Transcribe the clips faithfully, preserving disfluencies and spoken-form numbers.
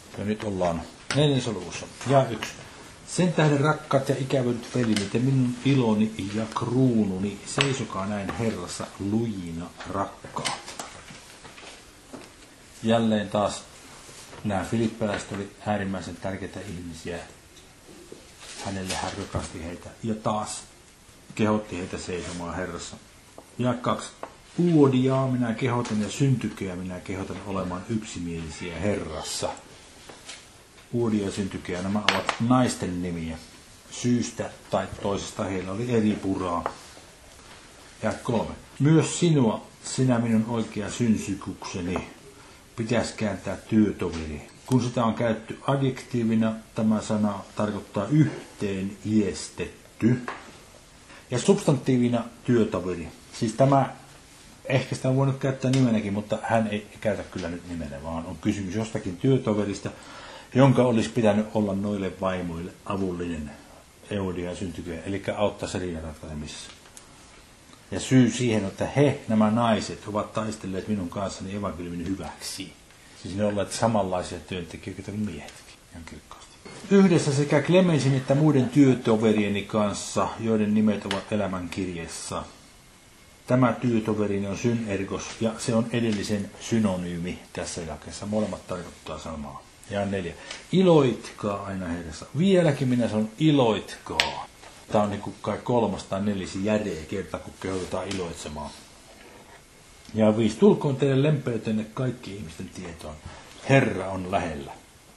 Ja nyt ollaan neljännessä luvussa. Ja yksi. Sen tähden rakkaat ja ikävyt veljeni, te minun iloni ja kruununi, seisokaa näin Herrassa lujina rakkaat. Jälleen taas nämä filippiläiset oli äärimmäisen tärkeitä ihmisiä. Hänelle hän rakasti heitä ja taas kehotti heitä seisomaan Herrassa. Ja kaksi. Uodiaa minä kehotan ja syntykeä minä kehotan olemaan yksimielisiä Herrassa. Uodia ja syntykeä, nämä ovat naisten nimiä. Syystä tai toisesta heillä oli eri puraa. Ja kolme. Myös sinua, sinä minun oikea synsykukseni, pitäisi kääntää työtoveri. Kun sitä on käytetty adjektiivina, tämä sana tarkoittaa yhteen iestetty. Ja substantiivina työtoveri. Siis tämä, ehkä sitä on voinut käyttää nimenäkin, mutta hän ei käytä kyllä nyt nimenä, vaan on kysymys jostakin työtoverista, jonka olisi pitänyt olla noille vaimoille avullinen Euodia ja syntykeä, eli auttaa riidan ratkaisemisessa. Ja syy siihen, että he, nämä naiset, ovat taistelleet minun kanssani evankeliumin hyväksi. Siis ne olleet samanlaisia työntekijöitä kuin miehetkin, ihan kirkkaasti. Yhdessä sekä Clemensin että muiden työtoverieni kanssa, joiden nimet ovat elämänkirjassa. Tämä työtoverini on synergos, ja se on edellisen synonyymi tässä jakeessa. Molemmat tarkoittaa samaa. Ja neljä. Iloitkaa aina Herrassa. Vieläkin minä sanon iloitkaa. Tämä on niin kuin kai kolmas tai nelisi järeä kerta, kun kehotetaan iloitsemaan. Ja viisi. Tulkoon teille lempeytenne kaikki ihmisten tietoon. Herra on lähellä.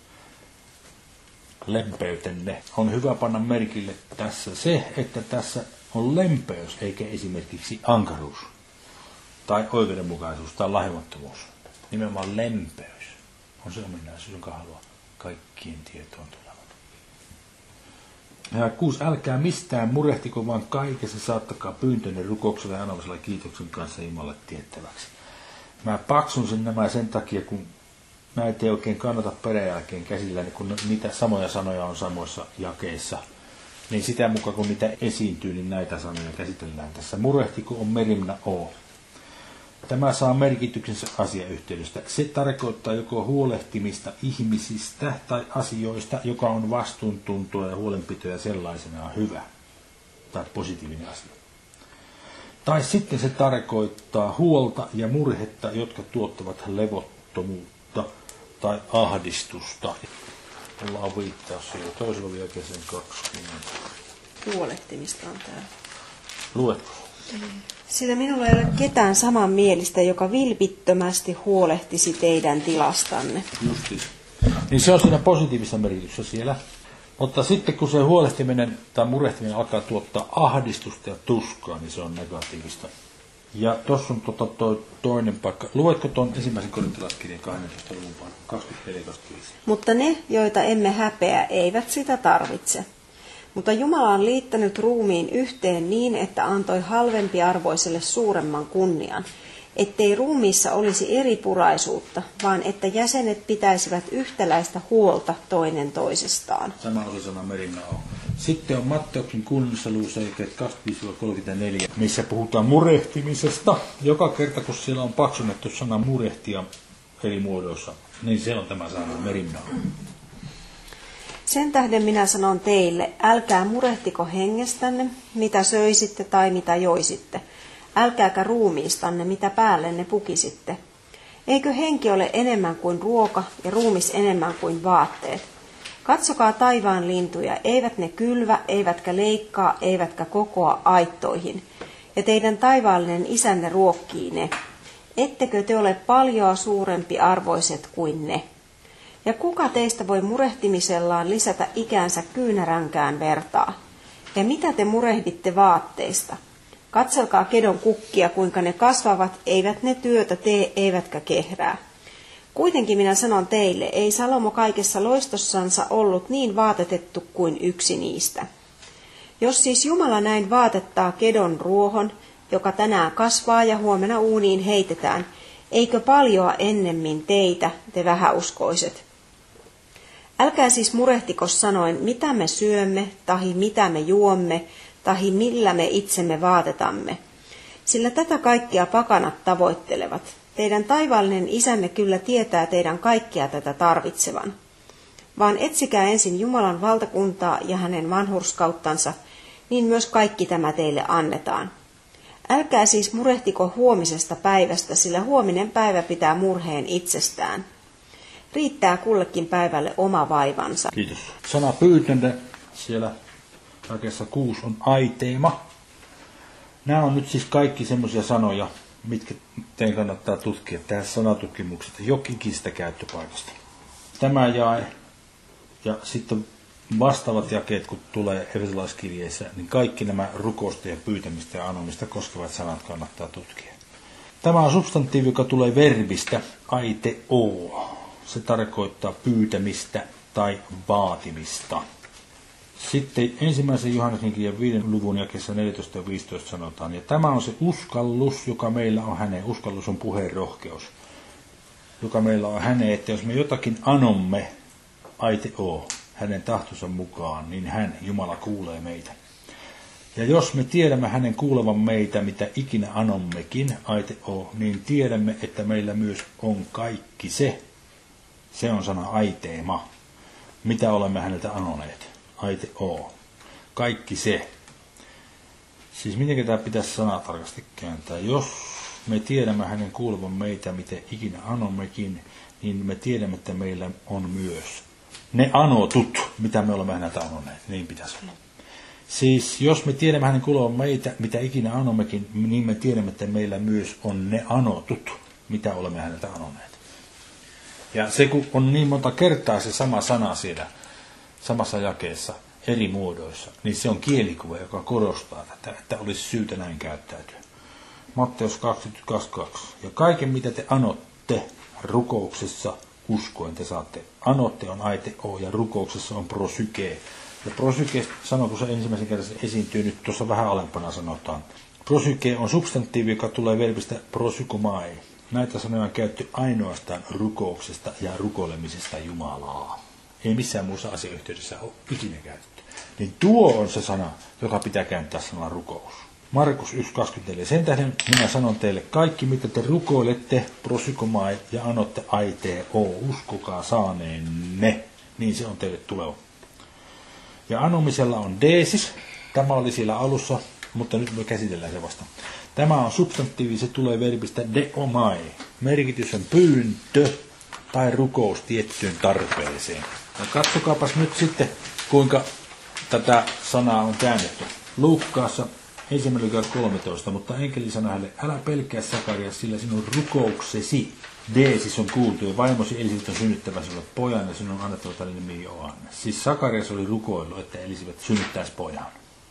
Lempeytenne. On hyvä panna merkille tässä se, että tässä on lempeys, eikä esimerkiksi ankaruus. Tai oikeudenmukaisuus tai lahjomattomuus. Nimenomaan lempeys on se ominaisuus, jonka haluaa kaikkien tietoon tulevan. Ja kuusi. Älkää mistään murehtiko, vaan kaikessa saattakaa pyyntönne rukouksella ja anomisella kiitoksen kanssa Jumalalle tiettäväksi. Mä paksun sen nämä sen takia, kun näitä ei oikein kannata peräjälkeen käsillä, niin kun niitä samoja sanoja on samoissa jakeissa, niin sitä mukaan kun niitä esiintyy, niin näitä sanoja käsitellään tässä. Murehtiko on merimna o. Tämä saa merkityksensä asiayhteydestä. Se tarkoittaa joko huolehtimista ihmisistä tai asioista, joka on vastuuntuntoa ja huolenpitoa sellaisenaan hyvä tai positiivinen asia. Tai sitten se tarkoittaa huolta ja murhetta, jotka tuottavat levottomuutta tai ahdistusta. Ollaan viittaus jo toisella jakeeseen kaksikymmentä. Huolehtimista on täällä. Luetko? Sillä minulla ei ole ketään samanmielistä, joka vilpittömästi huolehtisi teidän tilastanne. Justiis. Niin se on siinä positiivisessa merkityksessä siellä. Mutta sitten kun se huolehtiminen tai murehtiminen alkaa tuottaa ahdistusta ja tuskaa, niin se on negatiivista. Ja tuossa on to, to, toinen paikka. Luetko tuon ensimmäisen korintalaiskirjan kahdennentoista luvun kaksikymmentäneljä kaksikymmentäviisi? Mutta ne, joita emme häpeä, eivät sitä tarvitse. Mutta Jumala on liittänyt ruumiin yhteen niin, että antoi halvempiarvoiselle suuremman kunnian, ettei ruumiissa olisi eripuraisuutta, vaan että jäsenet pitäisivät yhtäläistä huolta toinen toisestaan. Sama osasana merinao. Sitten on Matteuksen kuudennessa luvussa kaksikymmentäviisi kolmekymmentäneljä, missä puhutaan murehtimisesta. Joka kerta, kun siellä on paksunnettu sana murehtia eri muodoissa, niin se on tämä sana merinao. Sen tähden minä sanon teille, älkää murehtiko hengestänne, mitä söisitte tai mitä joisitte. Älkääkä ruumiistanne, mitä päällenne pukisitte. Eikö henki ole enemmän kuin ruoka ja ruumis enemmän kuin vaatteet? Katsokaa taivaan lintuja, eivät ne kylvä, eivätkä leikkaa, eivätkä kokoa aittoihin. Ja teidän taivaallinen isänne ruokkii ne. Ettekö te ole paljoa suurempi arvoiset kuin ne? Ja kuka teistä voi murehtimisellaan lisätä ikäänsä kyynäränkään vertaa? Ja mitä te murehditte vaatteista? Katselkaa kedon kukkia, kuinka ne kasvavat, eivät ne työtä tee, eivätkä kehrää. Kuitenkin minä sanon teille, ei Salomo kaikessa loistossansa ollut niin vaatetettu kuin yksi niistä. Jos siis Jumala näin vaatettaa kedon ruohon, joka tänään kasvaa ja huomenna uuniin heitetään, eikö paljoa ennemmin teitä, te vähäuskoiset? Älkää siis murehtiko sanoen, mitä me syömme, tahi mitä me juomme, tahi millä me itsemme vaatetamme. Sillä tätä kaikkia pakanat tavoittelevat. Teidän taivaallinen isänne kyllä tietää teidän kaikkia tätä tarvitsevan. vaan etsikää ensin Jumalan valtakuntaa ja hänen vanhurskauttansa, niin myös kaikki tämä teille annetaan. Älkää siis murehtiko huomisesta päivästä, sillä huominen päivä pitää murheen itsestään. Riittää kullekin päivälle oma vaivansa. Kiitos. Sana pyytäntä siellä jakeessa kuusi on aiteema. Nämä on nyt siis kaikki semmoisia sanoja, mitkä teidän kannattaa tutkia tässä sanatutkimuksesta jokikistä käyttöpaikasta. Tämä jae ja sitten vastaavat jakeet, kun tulee efesolaiskirjeissä, niin kaikki nämä rukousta ja pyytämistä ja anomista koskevat sanat kannattaa tutkia. Tämä on substantiivi, joka tulee verbistä aiteo. Se tarkoittaa pyytämistä tai vaatimista. Sitten ensimmäisen Johanneksen kirjan viiden luvun jakeessa neljätoista ja viisitoista sanotaan, ja tämä on se uskallus, joka meillä on hänen, uskallus on puheen rohkeus, joka meillä on hänen, että jos me jotakin anomme aiteo, hänen tahtonsa mukaan, niin hän, Jumala, kuulee meitä. Ja jos me tiedämme hänen kuulevan meitä, mitä ikinä anommekin, aiteo, niin tiedämme, että meillä myös on kaikki se. Se on sana aiteema, mitä olemme häneltä anoneet. Aiteo. Kaikki se. Siis miten tämä pitäisi sanatarkasti kääntää? Jos me tiedämme hänen kuulevan meitä, mitä ikinä anommekin, niin me tiedämme, että meillä on myös ne anotut, mitä me olemme häneltä anoneet. Niin pitäisi olla. Siis jos me tiedämme hänen kuulevan meitä, mitä ikinä anommekin, niin me tiedämme, että meillä myös on ne anotut, mitä olemme häneltä anoneet. Ja se kun on niin monta kertaa se sama sana siellä samassa jakeessa eri muodoissa, niin se on kielikuva, joka korostaa tätä, että olisi syytä näin käyttäytyä. Matteus kaksikymmentäkaksi kaksi. Ja kaiken mitä te anotte rukouksessa uskoen te saatte. Anotte on aiteo ja rukouksessa on prosyke. Ja prosyke, sanoo, kun se ensimmäisen kerran se esiintyy, nyt tuossa vähän alempana sanotaan. Prosyke on substantiivi, joka tulee verbistä prosykomai. Näitä sanoja on käytetty ainoastaan rukouksesta ja rukoilemisesta Jumalaa. Ei missään muussa asiayhteydessä ole ikinä käytetty. Niin tuo on se sana, joka pitää kääntää sana rukous. Markus yksi kaksikymmentäneljä. Sen tähden minä sanon teille, kaikki mitä te rukoilette, prosykomai ja anotte aiteo, uskokaa saaneenne, niin se on teille tuleva. Ja anomisella on deesis. Tämä oli siellä alussa, mutta nyt me käsitellään se vasta. Tämä on substantiivi, se tulee verbistä deomai. Merkitys on pyyntö tai rukous tiettyyn tarpeeseen. Ja katsokaapas nyt sitten, kuinka tätä sanaa on käännetty. Luukkaassa ensimmäinen luku kolmetoista, mutta enkeli sanoi hänelle, älä pelkää Sakarias, sillä sinun rukouksesi, deesis on kuultu, ja vaimosi Elisabet on synnyttävä sinulle pojan, ja sinun on annettava tälle nimi Johannes. Siis Sakarias oli rukoillut, että Elisabet synnyttäisi pojan.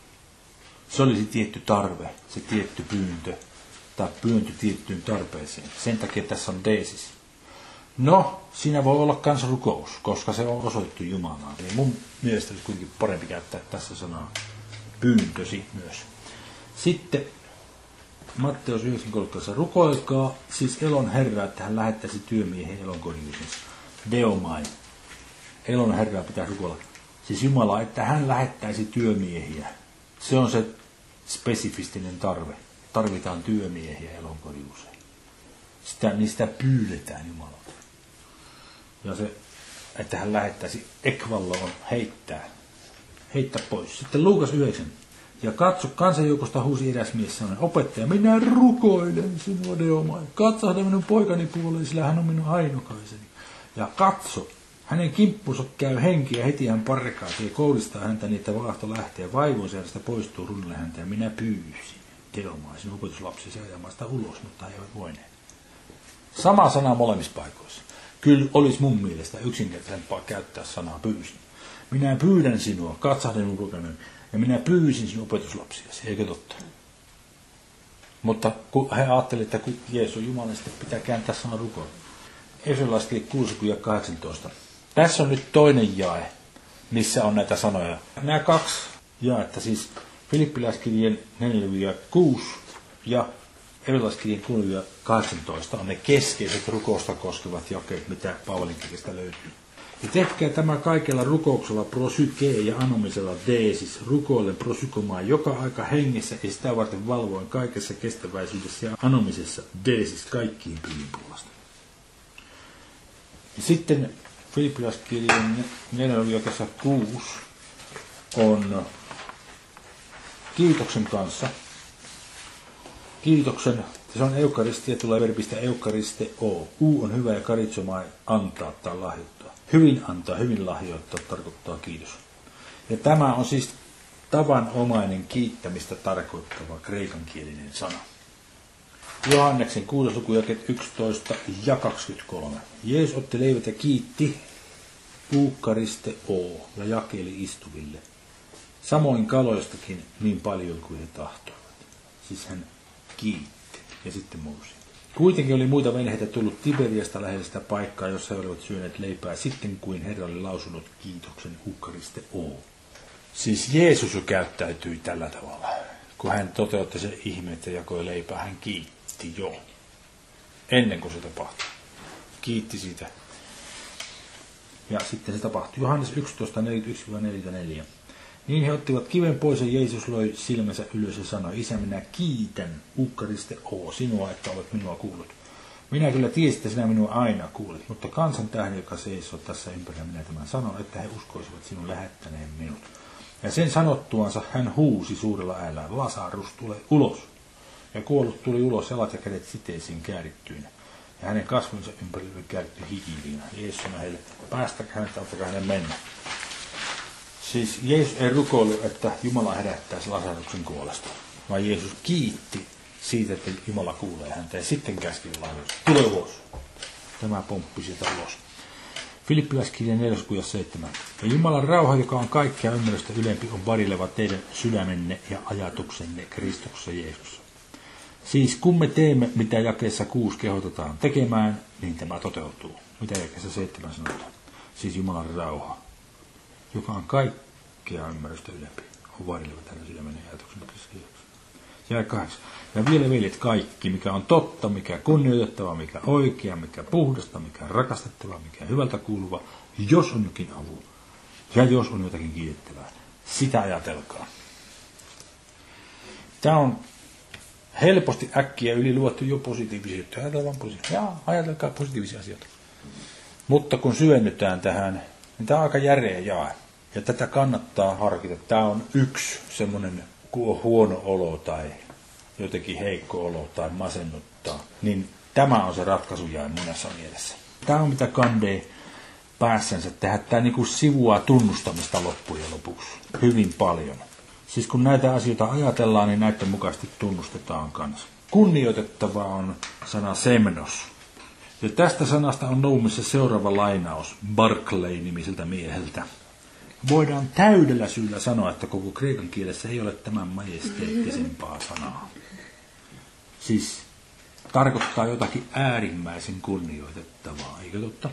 Se oli se tietty tarve, se tietty pyyntö, tai pyyntö tiettyyn tarpeeseen. Sen takia tässä on deesis. No, siinä voi olla kans rukous, koska se on osoitettu Jumalaan. Ja mun mielestä olisi kuitenkin parempi käyttää tässä sanaa pyyntösi myös. Sitten Matteus yhdeksän kolmetoista. Rukoilkaa siis elon Herraa, että hän lähettäisi työmiehen elonkorjuusensa. Deomai. Elon Herraa pitää rukoilla. Siis Jumala, että hän lähettäisi työmiehiä. Se on se spesifistinen tarve. Tarvitaan työmiehiä elonkorjuuseen. Sitä, niin sitä pyydetään Jumalalta. Ja se, että hän lähettäisi ekvalloon heittää. Heittää pois. Sitten Luukas yhdeksän. Ja katso, kansanjoukosta huusi eräs mies sanoen, opettaja, minä rukoilen sinua Deomai. Katsahda minun poikani puoleen, sillä hän on minun ainokaiseni. Ja katso, hänen kimppunsa käy henki ja heti hän parkaisee ja koulistaa häntä niin, että vaahto lähtee. Vaivoisäärästä poistuu runnalle häntä ja minä pyysin Deomai, sinun opetuslapsesi ajamaan sitä ulos, mutta he eivät voineet. Sama sana molemmissa paikoissa. Kyllä olisi mun mielestä yksinkertaisempaa käyttää sanaa pyysin. Minä pyydän sinua, katsahden minun poikani. Ja minä pyysin sinun opetuslapsiasi, eikö totta? Mutta kun he ajattelivat, että kun Jeesus on Jumala, sitten pitää kääntää sana rukoon. Efesolaiskirja kuusi kahdeksantoista. Tässä on nyt toinen jae, missä on näitä sanoja. Nämä kaksi jaetta, siis Filippiläiskirjeen neljä kuusi ja Efesolaiskirjeen kuusi kahdeksantoista on ne keskeiset rukousta koskevat jakeet, mitä Paavalin kirjasta löytyy. Ja tehkää tämä kaikella rukouksella prosyke ja anomisella deesis, rukoillen prosykomaan joka aika hengessä ja sitä varten valvoen kaikessa kestäväisyydessä ja anomisessa deesis kaikkiin pyhin puolesta. Ja sitten Filippiläiskirjan neljännen jakessa kuusi on kiitoksen kanssa. Kiitoksen, se on eukaristia, tulee verbistä eukaristeo. U on hyvä ja karitsomaa antaa tai lahjoittaa. Hyvin antaa, hyvin lahjoittaa tarkoittaa kiitos. Ja tämä on siis tavanomainen kiittämistä tarkoittava kreikankielinen sana. Johanneksen kuudes luku jakeet yksitoista ja kaksikymmentäkolme. Jeesus otti leivät ja kiitti eukaristeo ja jakeli istuville. Samoin kaloistakin niin paljon kuin he tahtoivat. Siis hän kiitti ja sitten mursi. Kuitenkin oli muita venheitä tullut Tiberiasta lähellä sitä paikkaa, jossa he olivat syöneet leipää sitten kuin Herra oli lausunut kiitoksen eukaristeo. Siis Jeesus jo käyttäytyi tällä tavalla. Kun hän toteutti sen ihme, että jakoi leipää, hän kiitti jo. Ennen kuin se tapahtui. Kiitti siitä. Ja sitten se tapahtui. Johannes yksitoista neljäkymmentäyksi neljäkymmentäneljä. Niin he ottivat kiven pois ja Jeesus loi silmänsä ylös ja sanoi, Isä, minä kiitän eukaristeo sinua, että olet minua kuullut. Minä kyllä tiesin, että sinä minua aina kuulit, mutta kansan tähden, joka seisoo tässä ympärillä, minä tämän sanon, että he uskoisivat sinun lähettäneen minut. Ja sen sanottuansa hän huusi suurella äänellä, Lasarus tulee ulos. Ja kuollut tuli ulos, jalat ja kädet siteisiin käärittyinä. Ja hänen kasvonsa ympärillä oli kääritty hiiliinä. Jeesus sanoi heille, päästäkää hänet, auttakaa hänen mennä. Siis Jeesus ei rukoillut, että Jumala herättäisi Lasaruksen kuolesta, vaan Jeesus kiitti siitä, että Jumala kuulee häntä ja sitten käski Lasarus, tule ulos. Tämä pomppi sieltä ulos. Filippiläiskirjan neljäs seitsemän. Ja Jumalan rauha, joka on kaikkea ymmärrystä ylempi, on varileva teidän sydämenne ja ajatuksenne Kristuksessa Jeesuksessa. Siis kun me teemme, mitä jakeessa kuusi kehotetaan tekemään, niin tämä toteutuu. Mitä jakeessa seitsemän sanotaan? Siis Jumalan rauha, joka on kaikkea ymmärrystä ylempi, on varileva teidän sydämenne ja ajatuksenne Kristuksessa Jeesuksessa. Ja kahdeksan. Ja vielä veljet kaikki, mikä on totta, mikä kunnioitettava, mikä oikea, mikä puhdasta, mikä rakastettava, mikä hyvältä kuuluva, jos on jokin avu ja jos on jotakin kiitettävää, sitä ajatelkaa. Tämä on helposti äkkiä yli luettu jo positiivisia juttuja. Ajatellaan positiivisia. Jaa, ajatelkaa positiivisia asioita. Mutta kun syvennytään tähän, niin tämä on aika järeä jae. Ja tätä kannattaa harkita. Tämä on yksi semmoinen huono olo tai jotenkin heikko olo tai masennuttaa, niin tämä on se ratkaisu jae monessa mielessä. Tämä on mitä kandee päässänsä tehdä. Tämä niin kuin sivua tunnustamista loppujen lopuksi hyvin paljon. Siis kun näitä asioita ajatellaan, niin näiden mukaisesti tunnustetaan kanssa. Kunnioitettava on sana semnos. Ja tästä sanasta on noumissa seuraava lainaus Barclay-nimiseltä mieheltä. Voidaan täydellä syyllä sanoa, että koko kreikan kielessä ei ole tämän majesteettisempaa sanaa. Siis tarkoittaa jotakin äärimmäisen kunnioitettavaa, eikö totta?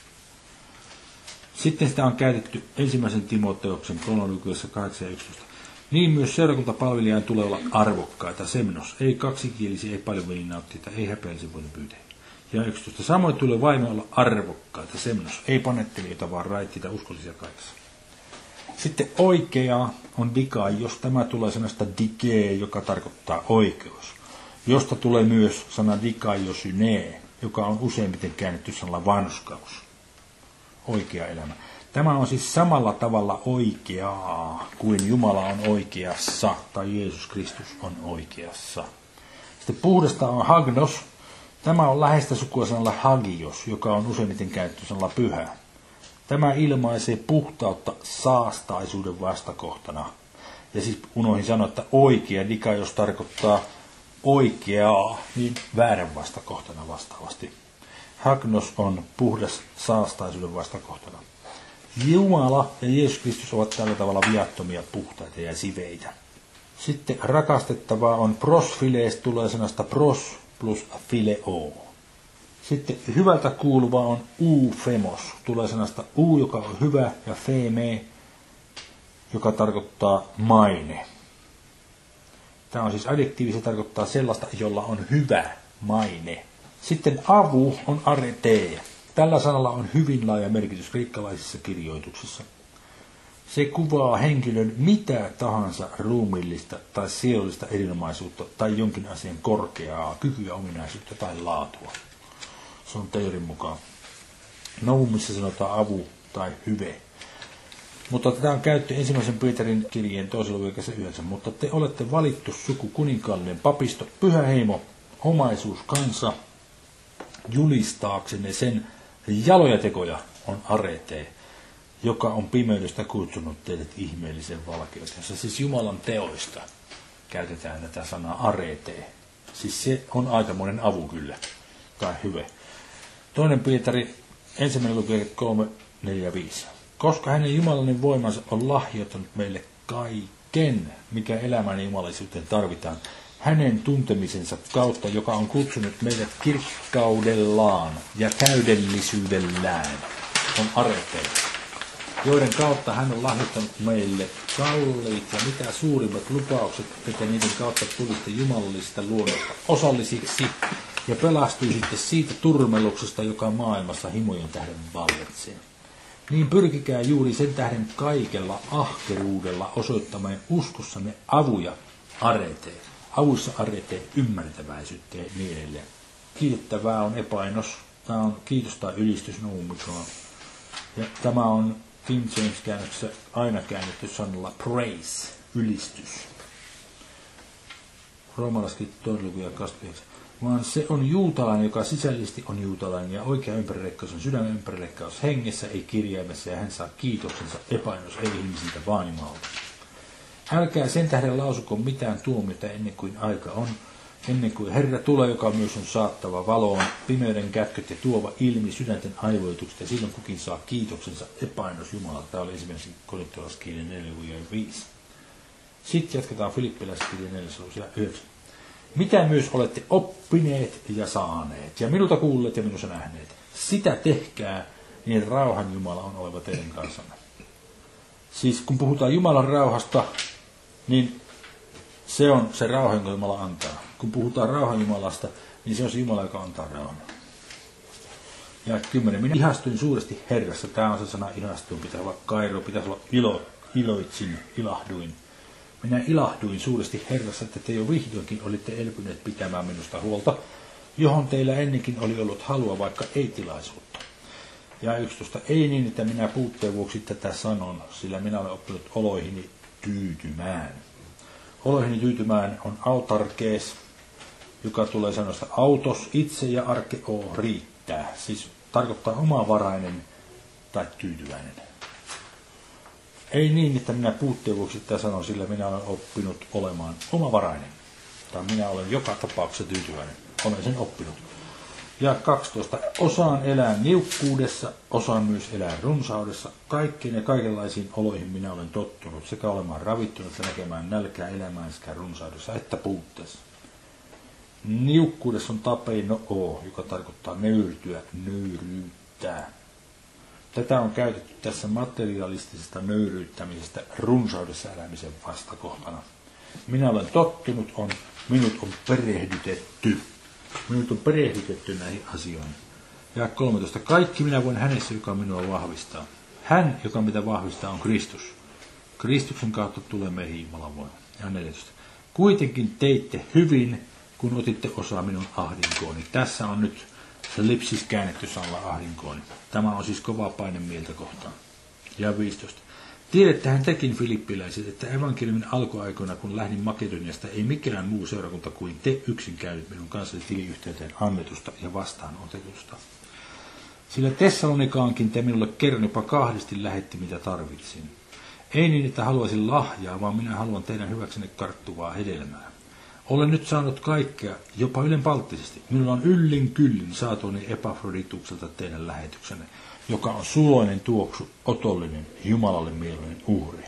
Sitten sitä on käytetty ensimmäisen Timoteoksen kolmannessa kahdeksan ja yksitoista. Niin myös seurakuntapalvelijan tulee olla arvokkaita, semnos, ei kaksikielisiä, ei paljon veli nauttiita, ei häpeällisiä voida pyytää. Ja yksitoista. Samoin tulee vaimo olla arvokkaita, semnos, ei panettelijoita, vaan raittiita, uskollisia kaikessa. Sitten oikea on dika, jos tämä tulee sanasta dikee, joka tarkoittaa oikeus. Josta tulee myös sana dikaiosynee, joka on useimmiten käännetty sanalla vanhuskaus. Oikea elämä. Tämä on siis samalla tavalla oikeaa kuin Jumala on oikeassa tai Jeesus Kristus on oikeassa. Sitten puhdasta on hagnos. Tämä on läheistä sukua sanalla hagios, joka on useimmiten käännetty sanalla pyhä. Tämä ilmaisee puhtautta saastaisuuden vastakohtana. Ja siis unohdin sanoa, että oikea dikaios tarkoittaa oikeaa, niin väärän vastakohtana vastaavasti. Hagnos on puhdas saastaisuuden vastakohtana. Jumala ja Jeesus Kristus ovat tällä tavalla viattomia, puhtaita ja siveitä. Sitten rakastettavaa on prosfilees, tulee sanasta pros plus fileo. Sitten hyvältä kuuluva on ufemos, tulee sanasta u, joka on hyvä, ja feme, joka tarkoittaa maine. Tämä on siis adjektiivi, se tarkoittaa sellaista, jolla on hyvä maine. Sitten avu on arete. Tällä sanalla on hyvin laaja merkitys kreikkalaisissa kirjoituksissa. Se kuvaa henkilön mitä tahansa ruumiillista tai sielullista erinomaisuutta tai jonkin asian korkeaa kykyä, ominaisuutta tai laatua. Se on teorin mukaan. Novumissa sanotaan avu tai hyve. Mutta tätä on käytetty ensimmäisen Pietarin kirjeen toisella luvussa yhdeksän. Mutta te olette valittu suku, kuninkaallinen papisto, pyhä heimo, omaisuus, kansa, julistaaksenne sen jaloja tekoja on arete, joka on pimeydestä kutsunut teidät ihmeellisen valkeuteen. Jossa siis Jumalan teoista käytetään tätä sanaa arete. Siis se on aikamoinen avu kyllä, tai hyve. Toinen Pietari, ensimmäinen luku kolme, neljä, viisi. Koska hänen jumalallinen voimansa on lahjoittanut meille kaiken, mikä elämän ja jumalallisuuteen tarvitaan, hänen tuntemisensa kautta, joka on kutsunut meidät kirkkaudellaan ja täydellisyydellään, on areteet, joiden kautta hän on lahjoittanut meille kalliit ja mitä suurimmat lupaukset, että niiden kautta tulisitte jumalallisesta luonnosta osallisiksi ja pelastuisitte siitä turmeluksesta, joka maailmassa himojen tähden vallitsee. Niin pyrkikää juuri sen tähden kaikella ahkeruudella osoittamaan uskossanne avuja areteen. Avussa areteen ymmärtäväisyyttä ja niin edelleen. Kiitettävää on epäinos. Tämä on kiitos tai ylistys nuumikoon. Ja tämä on King James-käännöksessä aina käännetty sanalla praise, ylistys. Roomalaiskirja toinen luku ja kaksikymmentäyhdeksän. Vaan se on juutalainen, joka sisällisesti on juutalainen, ja oikea ympärileikkaus on sydämen ympärileikkaus hengessä, ei kirjaimessa, ja hän saa kiitoksensa epäinos, ei ihmisiltä, vaan Jumalalta. Älkää sen tähden lausuko mitään tuomiota ennen kuin aika on, ennen kuin Herra tulee, joka myös on saattava valoon, pimeyden kätköt ja tuova ilmi sydänten aivoitukset, ja silloin kukin saa kiitoksensa epäinos Jumalalta. Tämä oli esimerkiksi korintolaiskirja neljä ja viisi. Sitten jatketaan Filippiläiskirja neljä ja yhdeksän. Mitä myös olette oppineet ja saaneet, ja minulta kuulleet ja minussa nähneet, sitä tehkää, niin rauhan Jumala on oleva teidän kanssanne. Siis kun puhutaan Jumalan rauhasta, niin se on se rauha, jonka Jumala antaa. Kun puhutaan rauhan Jumalasta, niin se on se Jumala, joka antaa rauhan. Ja kymmenen. Minä ihastuin suuresti Herrassa. Tämä on se sana ihastuin. Pitää olla kairo, pitää olla ilo, iloitsin, ilahduin. Minä ilahduin suuresti Herrassa, että te jo vihdoinkin olitte elpyneet pitämään minusta huolta, johon teillä ennenkin oli ollut halua, vaikka ei tilaisuutta. Ja yksitoista. Ei niin, että minä puutteen vuoksi tätä sanon, sillä minä olen oppinut oloihini tyytymään. Oloihini tyytymään on autarkees, joka tulee sanoista autos, itse ja arkeo riittää. Siis tarkoittaa omavarainen tai tyytyväinen. Ei niin, että minä puutteen vuoksi tätä sanon, sillä minä olen oppinut olemaan omavarainen. Tai minä olen joka tapauksessa tyytyväinen. Olen sen oppinut. Ja kaksitoista. Osaan elää niukkuudessa, osaan myös elää runsaudessa. Kaikkiin ja kaikenlaisiin oloihin minä olen tottunut, sekä olemaan ravittunut ja näkemään nälkää elämään sekä runsaudessa että puutteessa. Niukkuudessa on tapeino o, joka tarkoittaa nöyrtyä, nöyryyttää. Tätä on käytetty tässä materialistisesta nöyryyttämisestä runsaudessa elämisen vastakohtana. Minä olen tottunut, on, minut on perehdytetty. Minut on perehdytetty näihin asioihin. Ja kolmetoista. Kaikki minä voin hänessä, joka minua vahvistaa. Hän, joka mitä vahvistaa, on Kristus. Kristuksen kautta tulee meihin Jumalan voima. Ja neljätoista. Kuitenkin teitte hyvin, kun otitte osaa minun ahdinkooni. Tässä on nyt se lipsis käännetty sanalla ahdinkooni. Tämä on siis kova paine mieltä kohtaan. Ja viisitoista. Tiedettehän tekin, filippiläiset, että evankeliumin alkuaikoina, kun lähdin Makedoniasta, ei mikään muu seurakunta kuin te yksin käynyt minun kanssani tiliyhteyteen annetusta ja vastaanotetusta. Sillä Tessalonikaankin te minulle kerran jopa kahdesti lähetti, mitä tarvitsin. Ei niin, että haluaisin lahjaa, vaan minä haluan teidän hyväksenne karttuvaa hedelmää. Olen nyt saanut kaikkea, jopa ylenpalttisesti. Minulla on yllin kyllin saatuani Epafroditukselta teidän lähetyksenne, joka on suloinen tuoksu, otollinen, Jumalalle mieluinen uhri.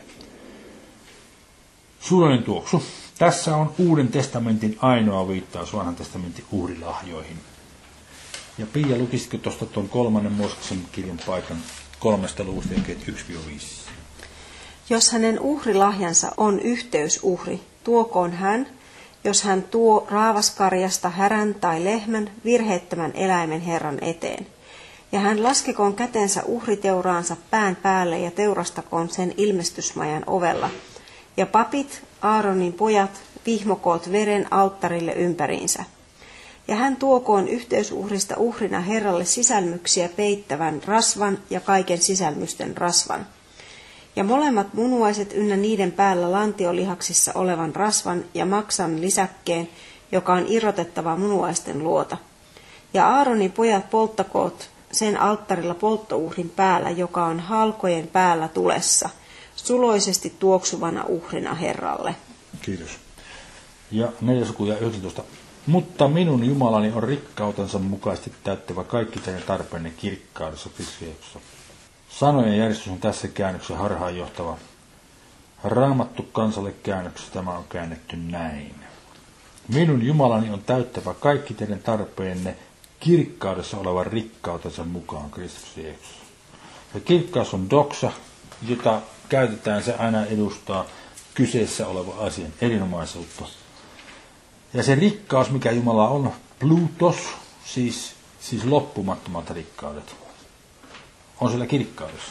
Suloinen tuoksu. Tässä on Uuden testamentin ainoa viittaus vanhan testamentin uhrilahjoihin. Ja Pia, lukisitko tuosta tuon kolmannen Mooseksen kirjan paikan kolmesta luvusta jakeet yksi viisi? Jos hänen uhrilahjansa on yhteysuhri, tuokoon hän, jos hän tuo raavaskarjasta härän tai lehmän virheettömän eläimen Herran eteen. Ja hän laskekoon kätensä uhriteuraansa pään päälle ja teurastakoon sen ilmestysmajan ovella. Ja papit, Aaronin pojat, vihmokoot veren alttarille ympäriinsä. ja hän tuokoon yhteysuhrista uhrina Herralle sisälmyksiä peittävän rasvan ja kaiken sisälmysten rasvan. Ja molemmat munuaiset ynnä niiden päällä lantiolihaksissa olevan rasvan ja maksan lisäkkeen, joka on irrotettava munuaisten luota. Ja Aaronin pojat polttakoot sen alttarilla polttouhrin päällä, joka on halkojen päällä tulessa, suloisesti tuoksuvana uhrina Herralle. Kiitos. Ja neljäs luku ja yhdeksäntoista. Mutta minun Jumalani on rikkautensa mukaisesti täyttävä kaikki teidän tarpeenne kirkkaudessa Kristuksessa. Sanojen järjestys on tässä käännöksessä harhaanjohtava. Raamattu kansalle käännöksessä tämä on käännetty näin. Minun Jumalani on täyttävä kaikki teidän tarpeenne kirkkaudessa olevan rikkautensa mukaan Kristuksessa Jeesuksessa. Ja kirkkaus on doksa, jota käytetään, se aina edustaa kyseessä oleva asian erinomaisuutta. Ja se rikkaus, mikä Jumala on, plutos, siis, siis loppumattomat rikkaudet, on siellä kirkkaudessa.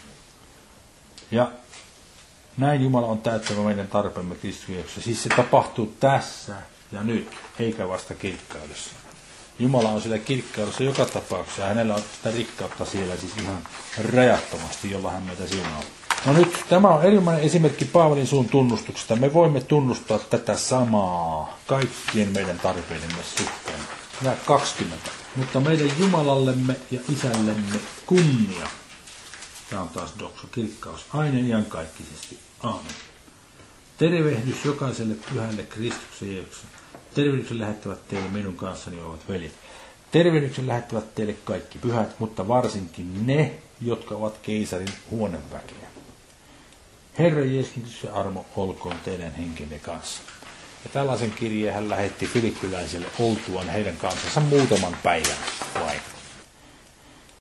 Ja näin Jumala on täyttävä meidän tarpeemme Kristuksessa. Siis se tapahtuu tässä ja nyt, eikä vasta kirkkaudessa. Jumala on siellä kirkkaudessa joka tapauksessa, ja hänellä on sitä rikkautta siellä siis ihan rajattomasti, jolla hän meitä siunaa. No nyt, tämä on erinomainen esimerkki Paavalin suun tunnustuksesta. Me voimme tunnustaa tätä samaa kaikkien meidän tarpeidemme suhteen. Ja kaksikymmentä. Mutta meidän Jumalallemme ja Isällemme kunnia. Tämä on taas dokso, kirkkaus, aina iankaikkisesti. Aamen. Tervehdys jokaiselle pyhälle Kristuksen Jeesukselle. Tervehdyksen lähettävät teille minun kanssani ovat veljet. Tervehdyksen lähettävät teille kaikki pyhät, mutta varsinkin ne, jotka ovat keisarin huoneväkeä. Herra Jeesus ja armo olkoon teidän henkenne kanssa. Ja tällaisen kirjeen hän lähetti filippiläisille oltuaan heidän kanssansa muutaman päivän vain.